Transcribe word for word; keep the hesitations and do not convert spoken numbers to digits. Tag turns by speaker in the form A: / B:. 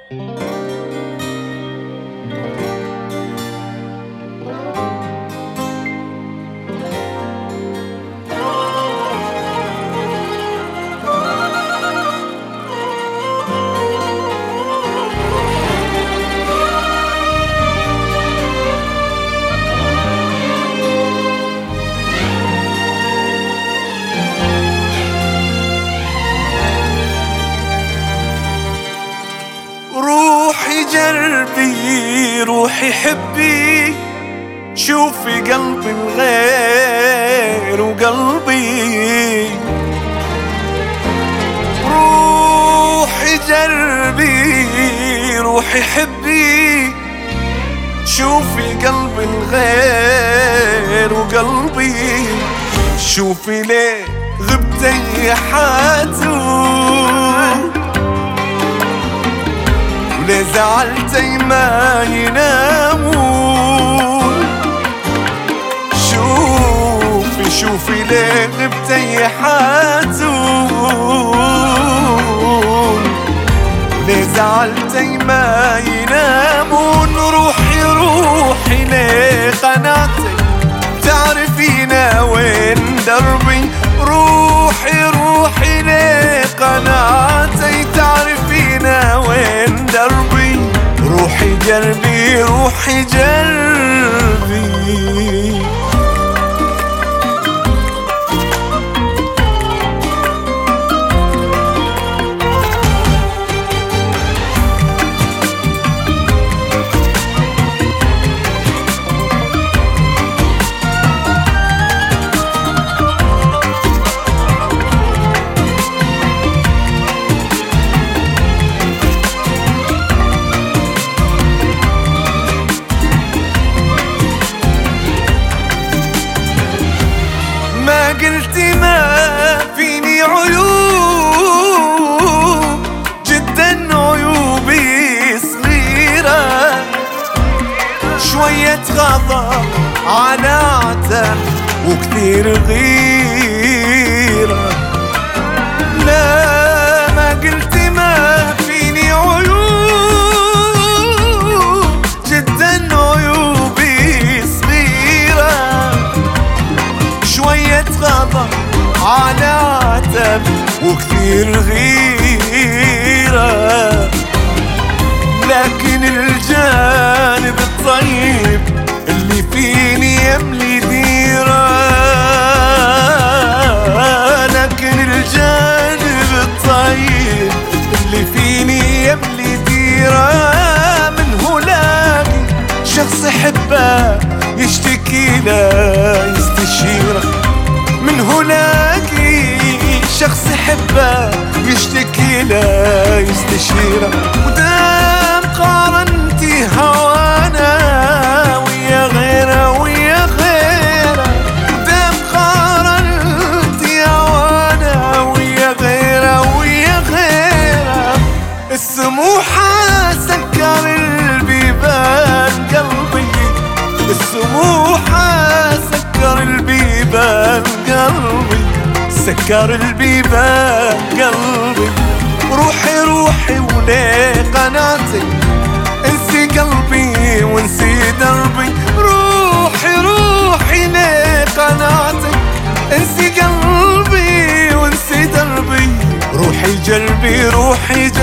A: جربي روحي حبي، شوفي قلبي الغير وقلبي. روحي جربي روحي حبي، شوفي قلبي الغير وقلبي. شوفي ليه غبتي حاتو، ليه زعلتي ما ينامون. شوفي شوفي ليه غبتي حاتون، ليه زعلتي ما ينامون. روحي روحي ليه قنعتي تعرفينا وين دربي. روحي روحي ليه قنعتي تعرفينا وين دربي. روحي جربي روحي جربي. ما قلتي ما فيني عيوب، جدا عيوبي صغيرة. شوية غضب على عتب وكثير غيرة. لا ما قلتي ما فيني عيوب، جدا عيوبي صغيرة. شوية غضب على عتب وكثير غيرة. لكن الجانب الطيب اللي فيني يملي ديرة. لكن الجانب الطيب اللي فيني يملي ديرة. منه لاقي شخص يحبه يشتكي له يستشيره. منه لاقي شخص يحبه يشتكي له يستشيره. ودام قارنتي هوانا ويا غيره ويا غيره. ودام قارنتي هوانا ويا غيره ويا غيره. السموحة سكر البيبان قلبي. السموحة سكر البيبان قلبي. سكر البيبان قلبي. روحي روحي وليه قناتي، انسي قلبي وانسي دربي. روحي روحي ليه قناتي، انسي قلبي وانسي دربي. روحي جربي روحي